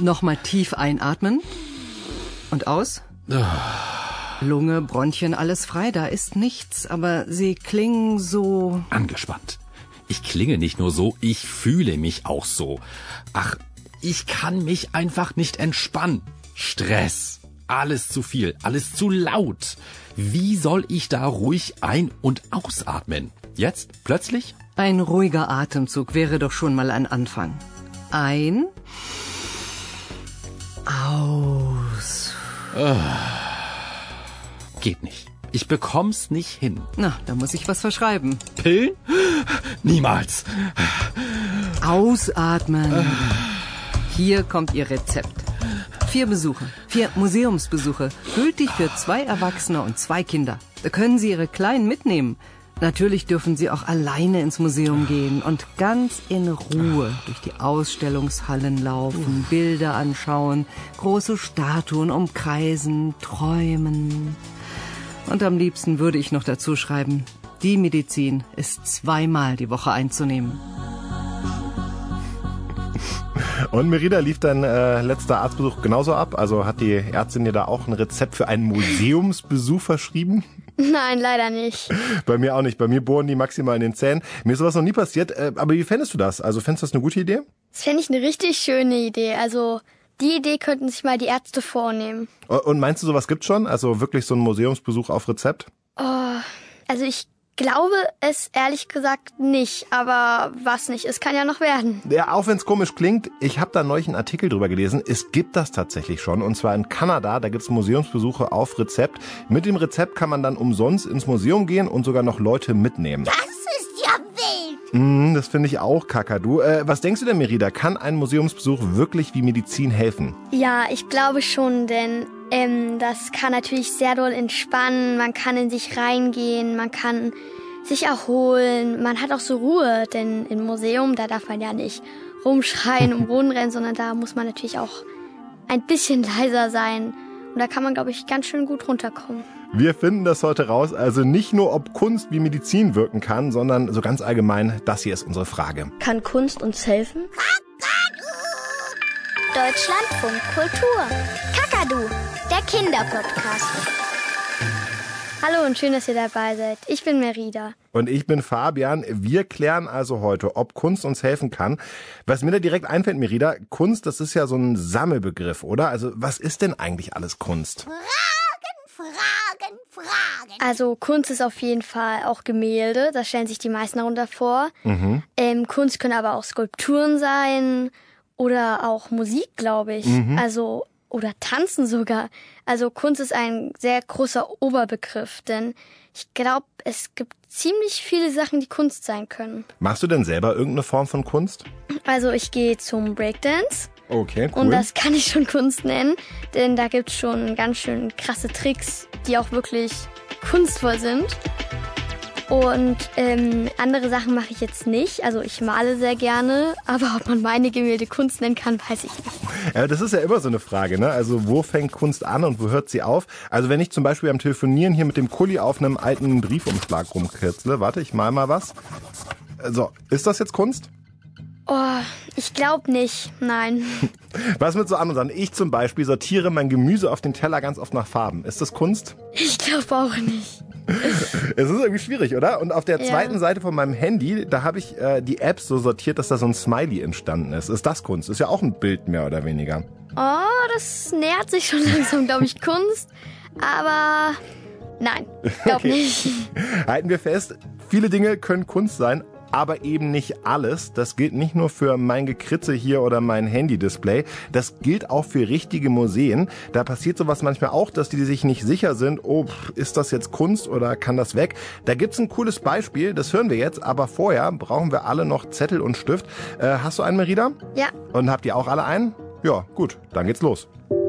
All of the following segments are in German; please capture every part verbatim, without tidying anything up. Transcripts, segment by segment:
Nochmal tief einatmen und aus. Lunge, Bronchien, alles frei, da ist nichts, aber Sie klingen so... Angespannt. Ich klinge nicht nur so, ich fühle mich auch so. Ach, ich kann mich einfach nicht entspannen. Stress. Alles zu viel, alles zu laut. Wie soll ich da ruhig ein- und ausatmen? Jetzt, plötzlich? Ein ruhiger Atemzug wäre doch schon mal ein Anfang. Ein... Aus... Geht nicht. Ich bekomm's nicht hin. Na, da muss ich was verschreiben. Pillen? Niemals. Ausatmen. Hier kommt Ihr Rezept. Vier Besuche, vier Museumsbesuche, gültig für zwei Erwachsene und zwei Kinder. Da können Sie Ihre Kleinen mitnehmen. Natürlich dürfen Sie auch alleine ins Museum gehen und ganz in Ruhe durch die Ausstellungshallen laufen, Bilder anschauen, große Statuen umkreisen, träumen. Und am liebsten würde ich noch dazu schreiben, die Medizin ist zweimal die Woche einzunehmen. Und Merida, lief dein äh, letzter Arztbesuch genauso ab? Also hat die Ärztin dir da auch ein Rezept für einen Museumsbesuch verschrieben? Nein, leider nicht. Bei mir auch nicht. Bei mir bohren die maximal in den Zähnen. Mir ist sowas noch nie passiert. Äh, aber wie fändest du das? Also fändest du das eine gute Idee? Das fände ich eine richtig schöne Idee. Also die Idee könnten sich mal die Ärzte vornehmen. Und meinst du, sowas gibt's schon? Also wirklich so ein Museumsbesuch auf Rezept? Oh, also ich glaube es ehrlich gesagt nicht, aber was nicht, es kann ja noch werden. Ja, auch wenn es komisch klingt, ich habe da neulich einen Artikel drüber gelesen. Es gibt das tatsächlich schon, und zwar in Kanada. Da gibt's Museumsbesuche auf Rezept. Mit dem Rezept kann man dann umsonst ins Museum gehen und sogar noch Leute mitnehmen. Das ist ja wild. Mm, das finde ich auch, Kakadu. Äh, was denkst du denn, Merida? Kann ein Museumsbesuch wirklich wie Medizin helfen? Ja, ich glaube schon, denn ähm, das kann natürlich sehr doll entspannen. Man kann in sich reingehen, man kann sich erholen. Man hat auch so Ruhe, denn im Museum, da darf man ja nicht rumschreien, um Boden rennen, sondern da muss man natürlich auch ein bisschen leiser sein. Und da kann man, glaube ich, ganz schön gut runterkommen. Wir finden das heute raus. Also nicht nur, ob Kunst wie Medizin wirken kann, sondern so ganz allgemein, das hier ist unsere Frage. Kann Kunst uns helfen? Deutschlandfunk Kultur. Kakadu, der Kinderpodcast. Hallo und schön, dass ihr dabei seid. Ich bin Merida. Und ich bin Fabian. Wir klären also heute, ob Kunst uns helfen kann. Was mir da direkt einfällt, Merida, Kunst, das ist ja so ein Sammelbegriff, oder? Also was ist denn eigentlich alles Kunst? Fragen, Fragen, Fragen. Also Kunst ist auf jeden Fall auch Gemälde, das stellen sich die meisten darunter vor. Mhm. Ähm, Kunst können aber auch Skulpturen sein oder auch Musik, glaube ich. Mhm. Also oder Tanzen sogar. Also Kunst ist ein sehr großer Oberbegriff, denn ich glaube, es gibt ziemlich viele Sachen, die Kunst sein können. Machst du denn selber irgendeine Form von Kunst? Also ich gehe zum Breakdance. Okay, cool. Und das kann ich schon Kunst nennen, denn da gibt's schon ganz schön krasse Tricks, die auch wirklich kunstvoll sind. Und ähm, andere Sachen mache ich jetzt nicht. Also ich male sehr gerne, aber ob man meine Gemälde Kunst nennen kann, weiß ich nicht. Ja, das ist ja immer so eine Frage, ne? Also wo fängt Kunst an und wo hört sie auf? Also wenn ich zum Beispiel am Telefonieren hier mit dem Kuli auf einem alten Briefumschlag rumkritzle, warte, ich mal mal was. So, ist das jetzt Kunst? Oh, ich glaube nicht, nein. Was mit so anderen Sachen? Ich zum Beispiel sortiere mein Gemüse auf den Teller ganz oft nach Farben. Ist das Kunst? Ich glaube auch nicht. Es ist irgendwie schwierig, oder? Und auf der Ja. zweiten Seite von meinem Handy, da habe ich äh, die Apps so sortiert, dass da so ein Smiley entstanden ist. Ist das Kunst? Ist ja auch ein Bild mehr oder weniger. Oh, das nähert sich schon langsam, glaube ich, Kunst. Aber nein, glaube Okay. nicht. Halten wir fest, viele Dinge können Kunst sein, aber eben nicht alles. Das gilt nicht nur für mein Gekritze hier oder mein Handy-Display. Das gilt auch für richtige Museen. Da passiert sowas manchmal auch, dass die sich nicht sicher sind, oh, ist das jetzt Kunst oder kann das weg? Da gibt's ein cooles Beispiel, das hören wir jetzt, aber vorher brauchen wir alle noch Zettel und Stift. Äh, hast du einen, Merida? Ja, Und habt ihr auch alle einen? Ja, gut, dann geht's los.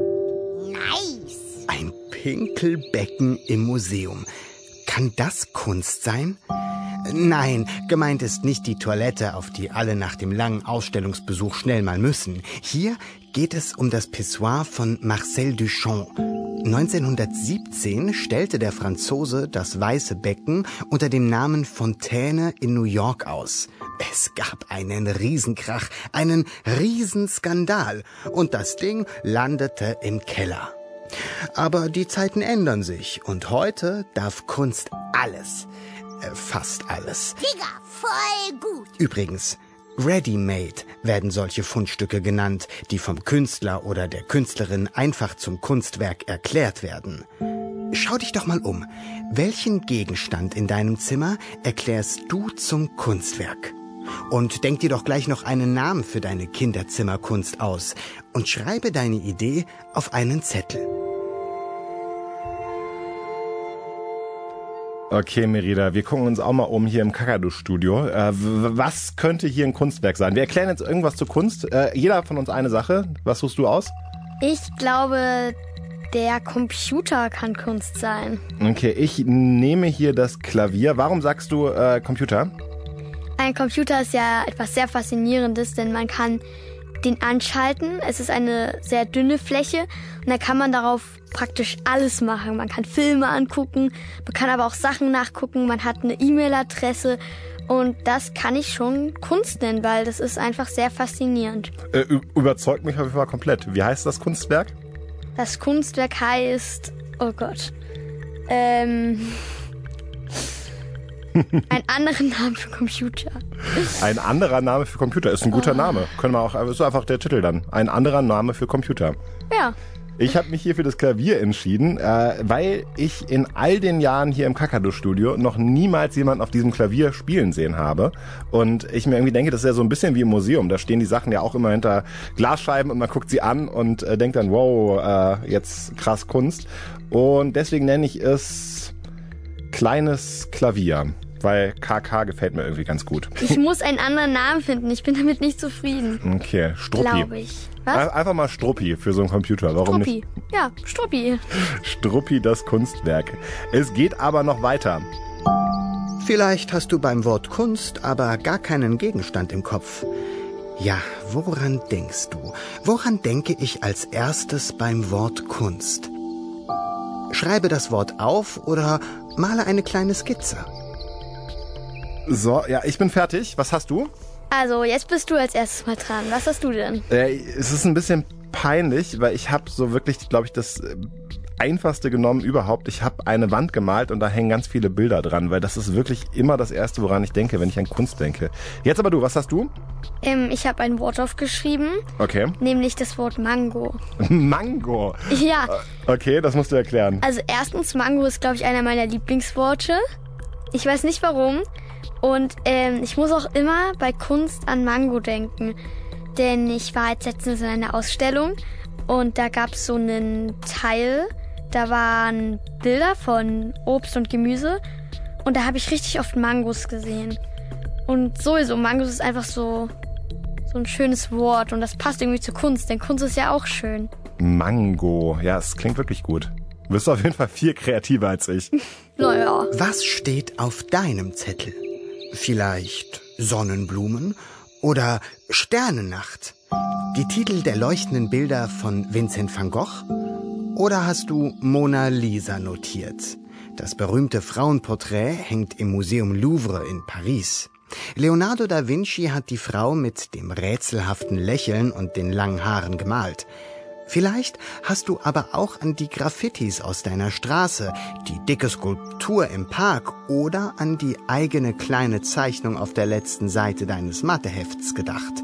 Nice. Ein Pinkelbecken im Museum. Kann das Kunst sein? Nein, gemeint ist nicht die Toilette, auf die alle nach dem langen Ausstellungsbesuch schnell mal müssen. Hier geht es um das Pissoir von Marcel Duchamp. neunzehnhundertsiebzehn stellte der Franzose das Weiße Becken unter dem Namen Fontäne in New York aus. Es gab einen Riesenkrach, einen Riesenskandal und das Ding landete im Keller. Aber die Zeiten ändern sich und heute darf Kunst alles, äh, fast alles. Digga, voll gut. Übrigens, Ready-made werden solche Fundstücke genannt, die vom Künstler oder der Künstlerin einfach zum Kunstwerk erklärt werden. Schau dich doch mal um. Welchen Gegenstand in deinem Zimmer erklärst du zum Kunstwerk? Und denk dir doch gleich noch einen Namen für deine Kinderzimmerkunst aus und schreibe deine Idee auf einen Zettel. Okay, Merida, wir gucken uns auch mal um hier im Kakadu-Studio. Äh, was könnte hier ein Kunstwerk sein? Wir erklären jetzt irgendwas zur Kunst. Äh, jeder von uns eine Sache. Was suchst du aus? Ich glaube, der Computer kann Kunst sein. Okay, ich nehme hier das Klavier. Warum sagst du äh, Computer? Ein Computer ist ja etwas sehr Faszinierendes, denn man kann den anschalten. Es ist eine sehr dünne Fläche und da kann man darauf praktisch alles machen. Man kann Filme angucken, man kann aber auch Sachen nachgucken, man hat eine E-Mail-Adresse und das kann ich schon Kunst nennen, weil das ist einfach sehr faszinierend. Äh, überzeugt mich auf jeden Fall komplett. Wie heißt das Kunstwerk? Das Kunstwerk heißt, oh Gott, ähm... ein anderer Name für Computer. Ein anderer Name für Computer ist ein guter oh. Name. Können wir auch, ist einfach der Titel dann. Ein anderer Name für Computer. Ja. Ich habe mich hier für das Klavier entschieden, äh, weil ich in all den Jahren hier im Kakadu-Studio noch niemals jemanden auf diesem Klavier spielen sehen habe. Und ich mir irgendwie denke, das ist ja so ein bisschen wie im Museum. Da stehen die Sachen ja auch immer hinter Glasscheiben und man guckt sie an und äh, denkt dann, wow, äh, jetzt krass Kunst. Und deswegen nenne ich es Kleines Klavier. Weil K K gefällt mir irgendwie ganz gut. Ich muss einen anderen Namen finden. Ich bin damit nicht zufrieden. Okay, Struppi. Glaube ich. Was? Einfach mal Struppi für so einen Computer. Warum Struppi. nicht? Ja, Struppi. Struppi, das Kunstwerk. Es geht aber noch weiter. Vielleicht hast du beim Wort Kunst aber gar keinen Gegenstand im Kopf. Ja, woran denkst du? Woran denke ich als erstes beim Wort Kunst? Schreibe das Wort auf oder male eine kleine Skizze. So, ja, ich bin fertig. Was hast du? Also, jetzt bist du als erstes mal dran. Was hast du denn? Äh, es ist ein bisschen peinlich, weil ich habe so wirklich, glaube ich, das Einfachste genommen überhaupt. Ich habe eine Wand gemalt und da hängen ganz viele Bilder dran, weil das ist wirklich immer das Erste, woran ich denke, wenn ich an Kunst denke. Jetzt aber du, was hast du? Ähm, ich habe ein Wort aufgeschrieben. Okay. Nämlich das Wort Mango. Mango? Ja. Okay, das musst du erklären. Also erstens, Mango ist, glaube ich, einer meiner Lieblingsworte. Ich weiß nicht warum. Und ähm, ich muss auch immer bei Kunst an Mango denken. Denn ich war jetzt letztens in einer Ausstellung und da gab es so einen Teil, da waren Bilder von Obst und Gemüse und da habe ich richtig oft Mangos gesehen. Und sowieso, Mangos ist einfach so, so ein schönes Wort und das passt irgendwie zur Kunst, denn Kunst ist ja auch schön. Mango, ja, es klingt wirklich gut. Du bist auf jeden Fall viel kreativer als ich. Naja. Was steht auf deinem Zettel? Vielleicht Sonnenblumen oder Sternennacht? Die Titel der leuchtenden Bilder von Vincent van Gogh? Oder hast du Mona Lisa notiert? Das berühmte Frauenporträt hängt im Museum Louvre in Paris. Leonardo da Vinci hat die Frau mit dem rätselhaften Lächeln und den langen Haaren gemalt. Vielleicht hast du aber auch an die Graffitis aus deiner Straße, die dicke Skulptur im Park oder an die eigene kleine Zeichnung auf der letzten Seite deines Mathehefts gedacht.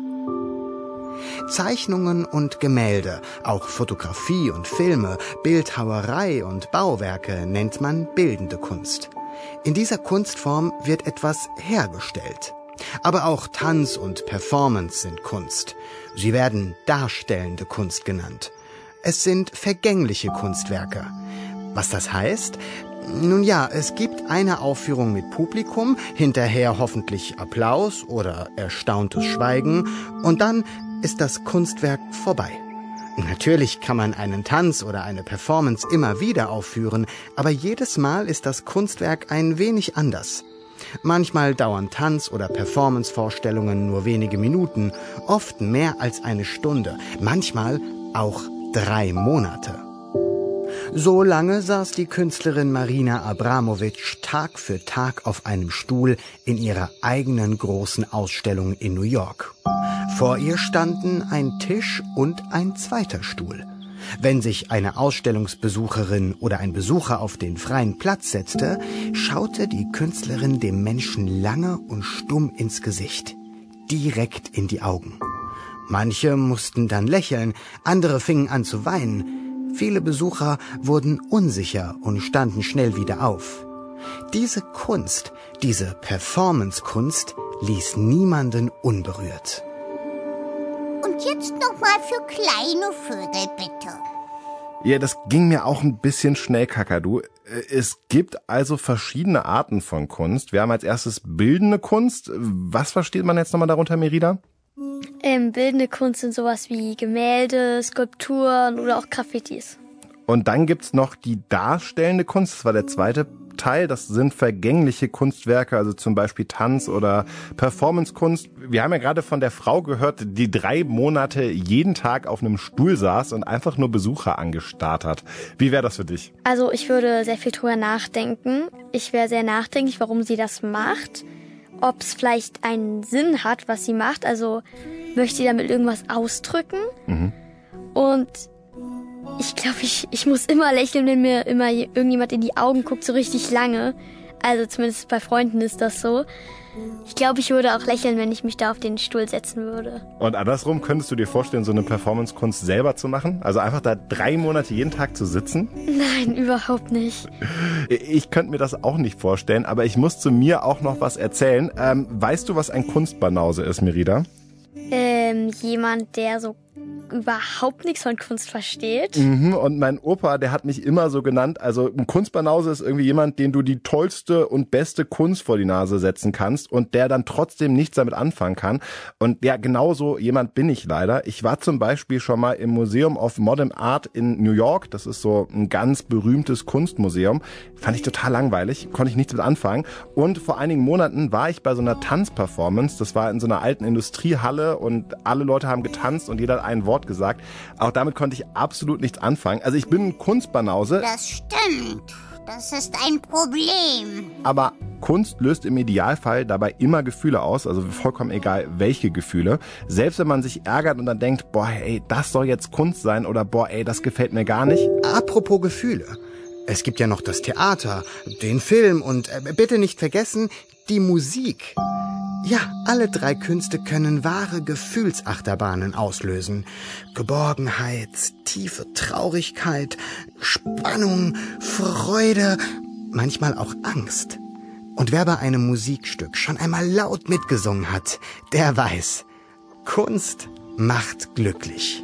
Zeichnungen und Gemälde, auch Fotografie und Filme, Bildhauerei und Bauwerke nennt man bildende Kunst. In dieser Kunstform wird etwas hergestellt. Aber auch Tanz und Performance sind Kunst. Sie werden darstellende Kunst genannt. Es sind vergängliche Kunstwerke. Was das heißt? Nun ja, es gibt eine Aufführung mit Publikum, hinterher hoffentlich Applaus oder erstauntes Schweigen und dann ist das Kunstwerk vorbei. Natürlich kann man einen Tanz oder eine Performance immer wieder aufführen, aber jedes Mal ist das Kunstwerk ein wenig anders. Manchmal dauern Tanz- oder Performance-Vorstellungen nur wenige Minuten, oft mehr als eine Stunde, manchmal auch drei Monate. So lange saß die Künstlerin Marina Abramović Tag für Tag auf einem Stuhl in ihrer eigenen großen Ausstellung in New York. Vor ihr standen ein Tisch und ein zweiter Stuhl. Wenn sich eine Ausstellungsbesucherin oder ein Besucher auf den freien Platz setzte, schaute die Künstlerin dem Menschen lange und stumm ins Gesicht, direkt in die Augen. Manche mussten dann lächeln, andere fingen an zu weinen. Viele Besucher wurden unsicher und standen schnell wieder auf. Diese Kunst, diese Performance-Kunst, ließ niemanden unberührt. Und jetzt noch mal für kleine Vögel, bitte. Ja, das ging mir auch ein bisschen schnell, Kakadu. Es gibt also verschiedene Arten von Kunst. Wir haben als erstes bildende Kunst. Was versteht man jetzt nochmal darunter, Merida? Ähm, bildende Kunst sind sowas wie Gemälde, Skulpturen oder auch Graffitis. Und dann gibt's noch die darstellende Kunst. Das war der zweite Teil. Das sind vergängliche Kunstwerke, also zum Beispiel Tanz oder Performancekunst. Wir haben ja gerade von der Frau gehört, die drei Monate jeden Tag auf einem Stuhl saß und einfach nur Besucher angestarrt hat. Wie wäre das für dich? Also ich würde sehr viel drüber nachdenken. Ich wäre sehr nachdenklich, warum sie das macht. Ob es vielleicht einen Sinn hat, was sie macht. Also möchte sie damit irgendwas ausdrücken. Mhm. Und ich glaube, ich, ich muss immer lächeln, wenn mir immer irgendjemand in die Augen guckt, so richtig lange. Also zumindest bei Freunden ist das so. Ich glaube, ich würde auch lächeln, wenn ich mich da auf den Stuhl setzen würde. Und andersrum, könntest du dir vorstellen, so eine Performance-Kunst selber zu machen? Also einfach da drei Monate jeden Tag zu sitzen? Nein, überhaupt nicht. Ich könnte mir das auch nicht vorstellen, aber ich muss zu mir auch noch was erzählen. Ähm, weißt du, was ein Kunstbanause ist, Merida? Ähm, jemand, der so überhaupt nichts von Kunst versteht. Mhm, und mein Opa, der hat mich immer so genannt, also ein Kunstbanause ist irgendwie jemand, den du die tollste und beste Kunst vor die Nase setzen kannst und der dann trotzdem nichts damit anfangen kann. Und ja, genauso jemand bin ich leider. Ich war zum Beispiel schon mal im Museum of Modern Art in New York. Das ist so ein ganz berühmtes Kunstmuseum. Fand ich total langweilig, konnte ich nichts mit anfangen. Und vor einigen Monaten war ich bei so einer Tanzperformance. Das war in so einer alten Industriehalle und alle Leute haben getanzt und jeder hat ein Wort gesagt. Auch damit konnte ich absolut nichts anfangen. Also ich bin ein Kunstbanause. Das stimmt. Das ist ein Problem. Aber Kunst löst im Idealfall dabei immer Gefühle aus, also vollkommen egal, welche Gefühle. Selbst wenn man sich ärgert und dann denkt, boah, ey, das soll jetzt Kunst sein oder boah, ey, das gefällt mir gar nicht. Apropos Gefühle. Es gibt ja noch das Theater, den Film und äh, bitte nicht vergessen, die Musik. Ja, alle drei Künste können wahre Gefühlsachterbahnen auslösen. Geborgenheit, tiefe Traurigkeit, Spannung, Freude, manchmal auch Angst. Und wer bei einem Musikstück schon einmal laut mitgesungen hat, der weiß, Kunst macht glücklich.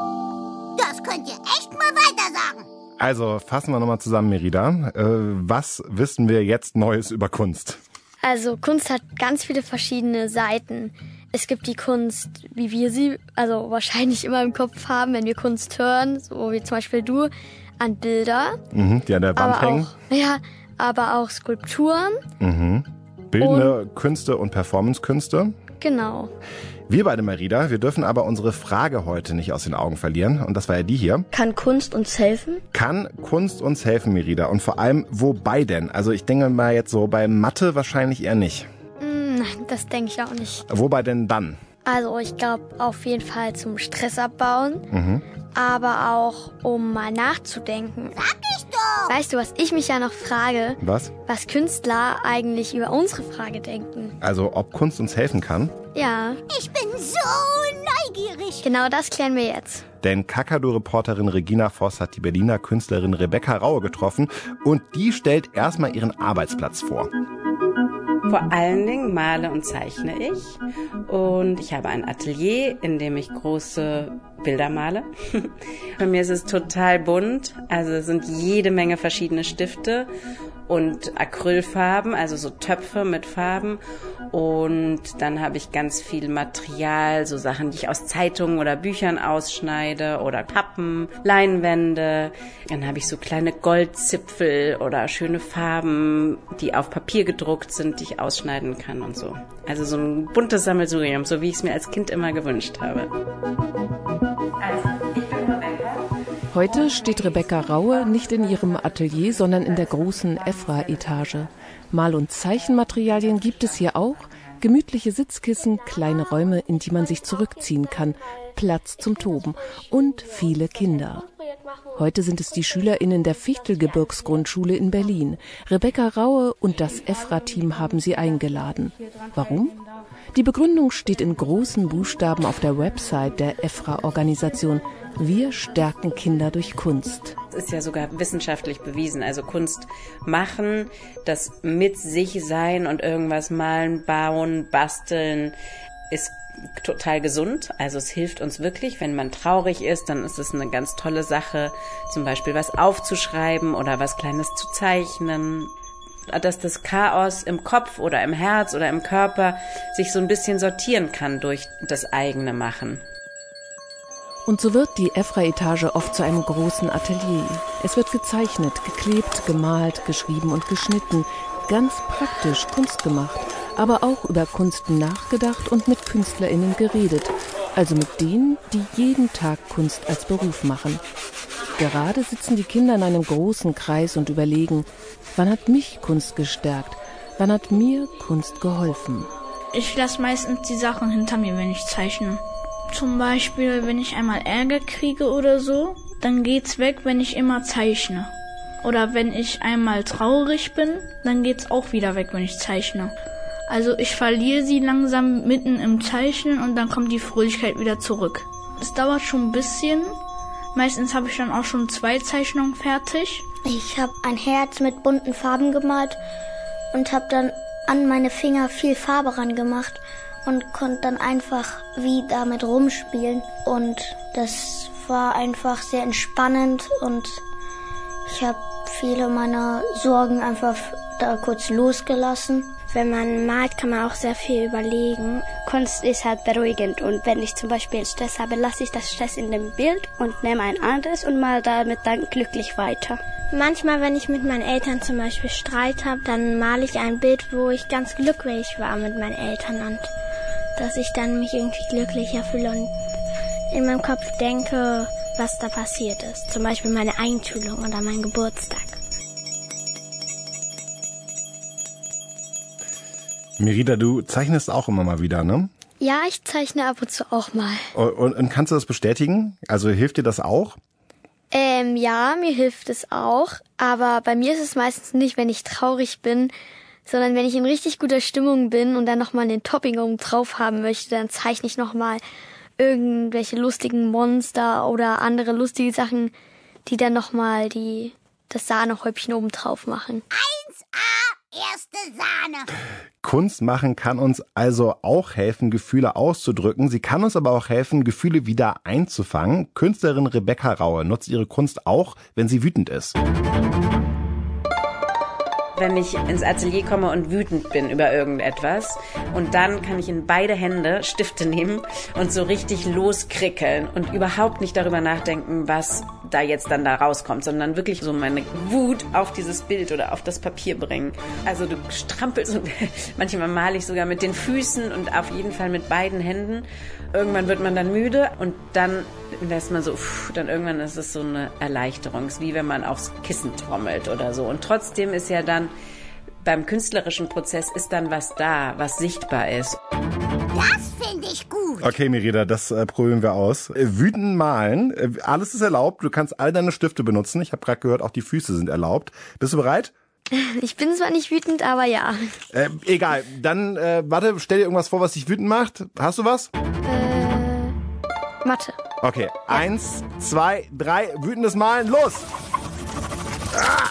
Das könnt ihr echt mal weiter sagen. Also fassen wir nochmal zusammen, Merida. Äh, was wissen wir jetzt Neues über Kunst? Also Kunst hat ganz viele verschiedene Seiten. Es gibt die Kunst, wie wir sie also wahrscheinlich immer im Kopf haben, wenn wir Kunst hören, so wie zum Beispiel du, an Bilder. Mhm, die an der Wand aber hängen. Auch, ja, aber auch Skulpturen. Mhm. Bildende und Künste und Performancekünste. Genau. Wir beide, Merida, wir dürfen aber unsere Frage heute nicht aus den Augen verlieren. Und das war ja die hier. Kann Kunst uns helfen? Kann Kunst uns helfen, Merida? Und vor allem, wobei denn? Also ich denke mal jetzt so, bei Mathe wahrscheinlich eher nicht. Nein, das denke ich auch nicht. Wobei denn dann? Also ich glaube auf jeden Fall zum Stress abbauen, Mhm. aber auch um mal nachzudenken. Sag ich doch. Weißt du, was ich mich ja noch frage? Was? Was Künstler eigentlich über unsere Frage denken. Also ob Kunst uns helfen kann? Ja, Ich bin so neugierig. genau das klären wir jetzt. Denn Kakadu-Reporterin Regina Voss hat die Berliner Künstlerin Rebecca Raue getroffen und die stellt erstmal ihren Arbeitsplatz vor. Vor allen Dingen male und zeichne ich und ich habe ein Atelier, in dem ich große Bilder male. Bei mir ist es total bunt, also es sind jede Menge verschiedene Stifte und Acrylfarben, also so Töpfe mit Farben und dann habe ich ganz viel Material, so Sachen, die ich aus Zeitungen oder Büchern ausschneide oder Pappen, Leinwände. Dann habe ich so kleine Goldzipfel oder schöne Farben, die auf Papier gedruckt sind, die ich ausschneiden kann und so. Also so ein buntes Sammelsurium, so wie ich es mir als Kind immer gewünscht habe. Also, ich bin Rebecca. Heute steht Rebecca Raue nicht in ihrem Atelier, sondern in der großen Efra-Etage. Mal- und Zeichenmaterialien gibt es hier auch. Gemütliche Sitzkissen, kleine Räume, in die man sich zurückziehen kann, Platz zum Toben und viele Kinder. Heute sind es die SchülerInnen der Fichtelgebirgsgrundschule in Berlin. Rebecca Raue und das Efra-Team haben sie eingeladen. Warum? Die Begründung steht in großen Buchstaben auf der Website der Efra-Organisation. Wir stärken Kinder durch Kunst. Das ist ja sogar wissenschaftlich bewiesen. Also Kunst machen, das mit sich sein und irgendwas malen, bauen, basteln, ist total gesund. Also es hilft uns wirklich. Wenn man traurig ist, dann ist es eine ganz tolle Sache, zum Beispiel was aufzuschreiben oder was Kleines zu zeichnen. Dass das Chaos im Kopf oder im Herz oder im Körper sich so ein bisschen sortieren kann durch das eigene Machen. Und so wird die Efra-Etage oft zu einem großen Atelier. Es wird gezeichnet, geklebt, gemalt, geschrieben und geschnitten. Ganz praktisch Kunst gemacht, aber auch über Kunst nachgedacht und mit KünstlerInnen geredet. Also mit denen, die jeden Tag Kunst als Beruf machen. Gerade sitzen die Kinder in einem großen Kreis und überlegen, wann hat mich Kunst gestärkt? Wann hat mir Kunst geholfen? Ich lasse meistens die Sachen hinter mir, wenn ich zeichne. Zum Beispiel, wenn ich einmal Ärger kriege oder so, dann geht's weg, wenn ich immer zeichne. Oder wenn ich einmal traurig bin, dann geht's auch wieder weg, wenn ich zeichne. Also ich verliere sie langsam mitten im Zeichnen und dann kommt die Fröhlichkeit wieder zurück. Es dauert schon ein bisschen. Meistens habe ich dann auch schon zwei Zeichnungen fertig. Ich habe ein Herz mit bunten Farben gemalt und habe dann an meine Finger viel Farbe ran gemacht und konnte dann einfach wie damit rumspielen. Und das war einfach sehr entspannend und ich habe viele meiner Sorgen einfach da kurz losgelassen. Wenn man malt, kann man auch sehr viel überlegen. Kunst ist halt beruhigend und wenn ich zum Beispiel Stress habe, lasse ich das Stress in dem Bild und nehme ein anderes und mal damit dann glücklich weiter. Manchmal, wenn ich mit meinen Eltern zum Beispiel Streit habe, dann male ich ein Bild, wo ich ganz glücklich war mit meinen Eltern und dass ich dann mich irgendwie glücklicher fühle und in meinem Kopf denke, was da passiert ist. Zum Beispiel meine Einschulung oder mein Geburtstag. Merida, du zeichnest auch immer mal wieder, ne? Ja, ich zeichne ab und zu auch mal. Und, und kannst du das bestätigen? Also hilft dir das auch? Ähm, ja, mir hilft es auch. Aber bei mir ist es meistens nicht, wenn ich traurig bin, sondern wenn ich in richtig guter Stimmung bin und dann nochmal den Topping oben drauf haben möchte, dann zeichne ich nochmal irgendwelche lustigen Monster oder andere lustige Sachen, die dann nochmal die, das Sahnehäubchen oben drauf machen. eins A, erste Sahne. Kunst machen kann uns also auch helfen, Gefühle auszudrücken. Sie kann uns aber auch helfen, Gefühle wieder einzufangen. Künstlerin Rebecca Raue nutzt ihre Kunst auch, wenn sie wütend ist. Wenn ich ins Atelier komme und wütend bin über irgendetwas und dann kann ich in beide Hände Stifte nehmen und so richtig loskrickeln und überhaupt nicht darüber nachdenken, was da jetzt dann da rauskommt, sondern wirklich so meine Wut auf dieses Bild oder auf das Papier bringen. Also du strampelst und manchmal male ich sogar mit den Füßen und auf jeden Fall mit beiden Händen. Irgendwann wird man dann müde und dann lässt man so, pff, dann irgendwann ist es so eine Erleichterung. Es ist wie wenn man aufs Kissen trommelt oder so. Und trotzdem ist ja dann beim künstlerischen Prozess ist dann was da, was sichtbar ist. Das finde ich gut. Okay, Merida, das äh, probieren wir aus. Äh, wütend malen, äh, alles ist erlaubt. Du kannst all deine Stifte benutzen. Ich habe gerade gehört, auch die Füße sind erlaubt. Bist du bereit? Ich bin zwar nicht wütend, aber ja. Äh, egal, dann äh, warte, stell dir irgendwas vor, was dich wütend macht. Hast du was? Äh, Mathe. Okay, eins, zwei, drei, wütendes Malen, los! Ah!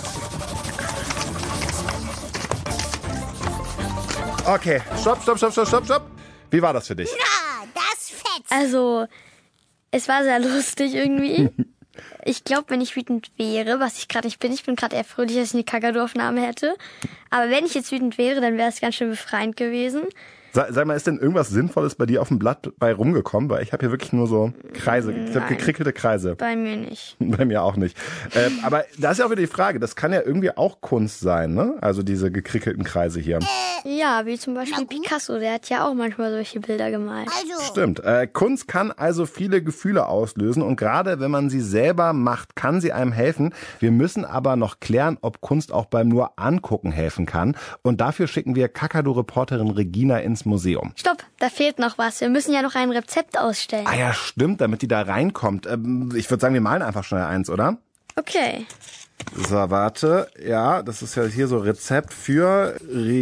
Okay, stopp, stopp, stopp, stopp, stopp, stopp. Wie war das für dich? Ja, das fetzt. Also, es war sehr lustig irgendwie. Ich glaube, wenn ich wütend wäre, was ich gerade nicht bin, ich bin gerade eher fröhlich, dass ich eine Kakadu-Aufnahme hätte. Aber wenn ich jetzt wütend wäre, dann wäre es ganz schön befreiend gewesen. Sag, sag mal, ist denn irgendwas Sinnvolles bei dir auf dem Blatt bei rumgekommen? Weil ich habe hier wirklich nur so Kreise, ich habe gekrickelte Kreise. Bei mir nicht. Bei mir auch nicht. Ähm, aber da ist ja auch wieder die Frage, das kann ja irgendwie auch Kunst sein, ne? Also diese gekrickelten Kreise hier. Ja, wie zum Beispiel Picasso, der hat ja auch manchmal solche Bilder gemalt. Also, Stimmt. Äh, Kunst kann also viele Gefühle auslösen und gerade wenn man sie selber macht, kann sie einem helfen. Wir müssen aber noch klären, ob Kunst auch beim nur Angucken helfen kann. Und dafür schicken wir Kakadu-Reporterin Regina ins Museum. Stopp, da fehlt noch was. Wir müssen ja noch ein Rezept ausstellen. Ah ja, stimmt, damit die da reinkommt. Ähm, ich würde sagen, wir malen einfach schnell eins, oder? Okay. So, warte. Ja, das ist ja hier so Rezept für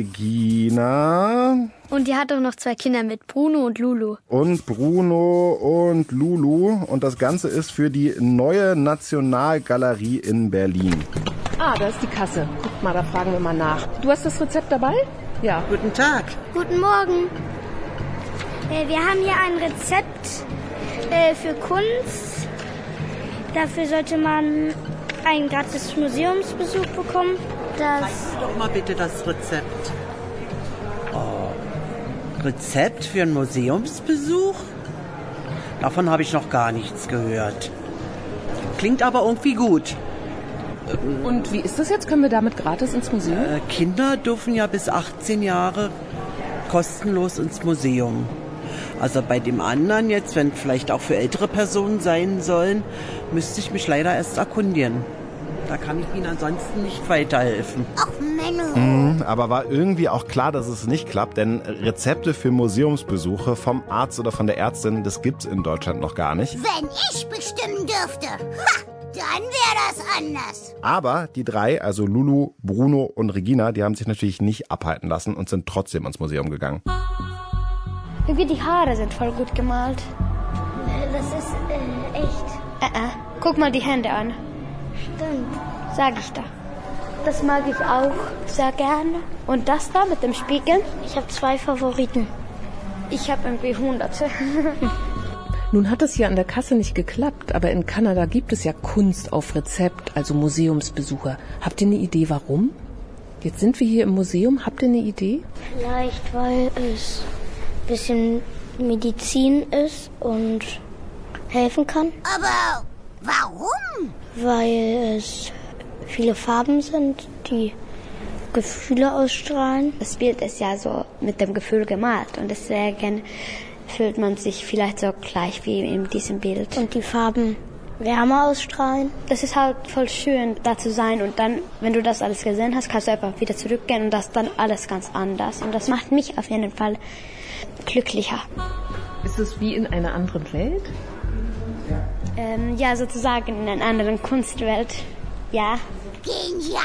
Regina. Und die hat auch noch zwei Kinder mit, Bruno und Lulu. Und Bruno und Lulu. Und das Ganze ist für die Neue Nationalgalerie in Berlin. Ah, da ist die Kasse. Guck mal, da fragen wir mal nach. Du hast das Rezept dabei? Ja. Guten Tag. Guten Morgen. Äh, wir haben hier ein Rezept äh, für Kunst. Dafür sollte man einen gratis Museumsbesuch bekommen. Das Zeig mir doch mal bitte das Rezept. Oh, Rezept für einen Museumsbesuch? Davon habe ich noch gar nichts gehört. Klingt aber irgendwie gut. Und wie ist das jetzt? Können wir damit gratis ins Museum? Äh, Kinder dürfen ja bis achtzehn Jahre kostenlos ins Museum. Also bei dem anderen jetzt, wenn vielleicht auch für ältere Personen sein sollen, müsste ich mich leider erst erkundigen. Da kann ich Ihnen ansonsten nicht weiterhelfen. ach Menno. Mhm, aber war irgendwie auch klar, dass es nicht klappt, denn Rezepte für Museumsbesuche vom Arzt oder von der Ärztin, das gibt's in Deutschland noch gar nicht. Wenn ich bestimmen dürfte, ha, dann wäre das anders. Aber die drei, also Lulu, Bruno und Regina, die haben sich natürlich nicht abhalten lassen und sind trotzdem ins Museum gegangen. Irgendwie die Haare sind voll gut gemalt. Das ist äh, echt. Äh, äh. Guck mal die Hände an. Stimmt. Sag ich da. Das mag ich auch sehr gerne. Und das da mit dem Spiegel? Ich habe zwei Favoriten. Ich habe irgendwie hunderte. Nun hat es hier an der Kasse nicht geklappt, aber in Kanada gibt es ja Kunst auf Rezept, also Museumsbesucher. Habt ihr eine Idee, warum? Jetzt sind wir hier im Museum. Habt ihr eine Idee? Vielleicht, weil es ein bisschen Medizin ist und helfen kann. Aber warum? Weil es viele Farben sind, die Gefühle ausstrahlen. Das Bild ist ja so mit dem Gefühl gemalt und deswegen fühlt man sich vielleicht so gleich wie in diesem Bild. Und die Farben Wärme ausstrahlen. Das ist halt voll schön, da zu sein und dann, wenn du das alles gesehen hast, kannst du einfach wieder zurückgehen und das dann alles ganz anders. Und das macht mich auf jeden Fall glücklicher. Ist es wie in einer anderen Welt? Ähm, ja, sozusagen in einer anderen Kunstwelt. Ja. Genial.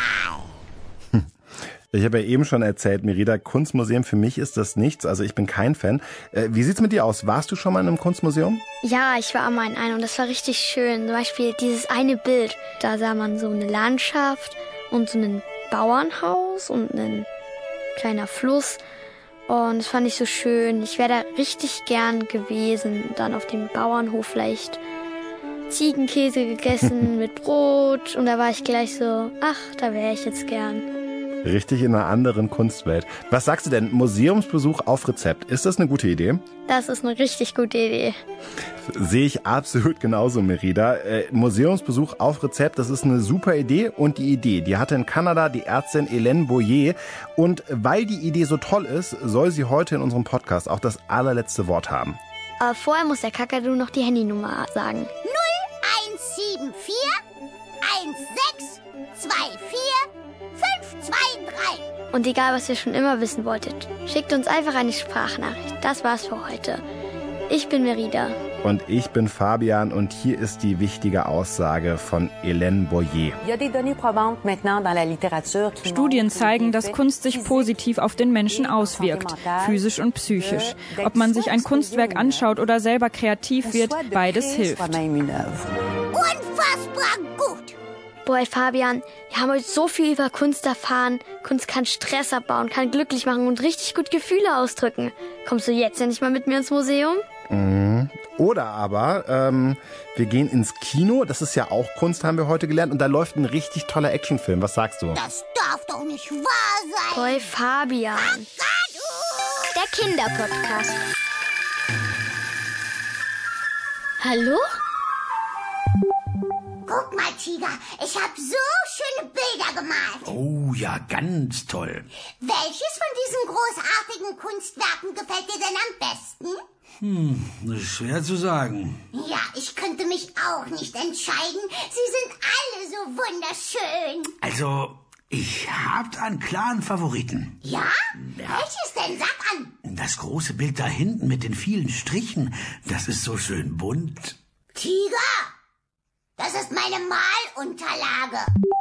Ich habe ja eben schon erzählt, Merida, Kunstmuseum, für mich ist das nichts. Also ich bin kein Fan. Äh, wie sieht's mit dir aus? Warst du schon mal in einem Kunstmuseum? Ja, ich war mal in einem und das war richtig schön. Zum Beispiel dieses eine Bild. Da sah man so eine Landschaft und so ein Bauernhaus und ein kleiner Fluss. Und das fand ich so schön. Ich wäre da richtig gern gewesen. Dann auf dem Bauernhof vielleicht Ziegenkäse gegessen mit Brot. Und da war ich gleich so, ach, da wäre ich jetzt gern. Richtig in einer anderen Kunstwelt. Was sagst du denn? Museumsbesuch auf Rezept. Ist das eine gute Idee? Das ist eine richtig gute Idee. Sehe ich absolut genauso, Merida. Äh, Museumsbesuch auf Rezept, das ist eine super Idee. Und die Idee, die hatte in Kanada die Ärztin Hélène Boyer. Und weil die Idee so toll ist, soll sie heute in unserem Podcast auch das allerletzte Wort haben. Aber vorher muss der Kakadu noch die Handynummer sagen. null eins sieben vier eins sechs zwei vier fünf zwei drei. Und egal, was ihr schon immer wissen wolltet, schickt uns einfach eine Sprachnachricht. Das war's für heute. Ich bin Merida. Und ich bin Fabian und hier ist die wichtige Aussage von Hélène Boyer. Studien zeigen, dass Kunst sich positiv auf den Menschen auswirkt, physisch und psychisch. Ob man sich ein Kunstwerk anschaut oder selber kreativ wird, beides hilft. Unfassbar gut. Boah, Fabian, wir haben heute so viel über Kunst erfahren. Kunst kann Stress abbauen, kann glücklich machen und richtig gut Gefühle ausdrücken. Kommst du jetzt endlich mal mit mir ins Museum? Mhm. Oder aber, ähm, wir gehen ins Kino. Das ist ja auch Kunst, haben wir heute gelernt. Und da läuft ein richtig toller Actionfilm. Was sagst du? Das darf doch nicht wahr sein. Boah, Fabian. Kakadu! der Kinderpodcast. Hallo? Guck mal, Tiger, ich habe so schöne Bilder gemalt. Oh ja, ganz toll. Welches von diesen großartigen Kunstwerken gefällt dir denn am besten? Hm, das ist schwer zu sagen. Ja, ich könnte mich auch nicht entscheiden. Sie sind alle so wunderschön. Also, ich hab einen klaren Favoriten. Ja? ja? Welches denn? Sag an. Das große Bild da hinten mit den vielen Strichen, das ist so schön bunt. Tiger, das ist meine Malunterlage.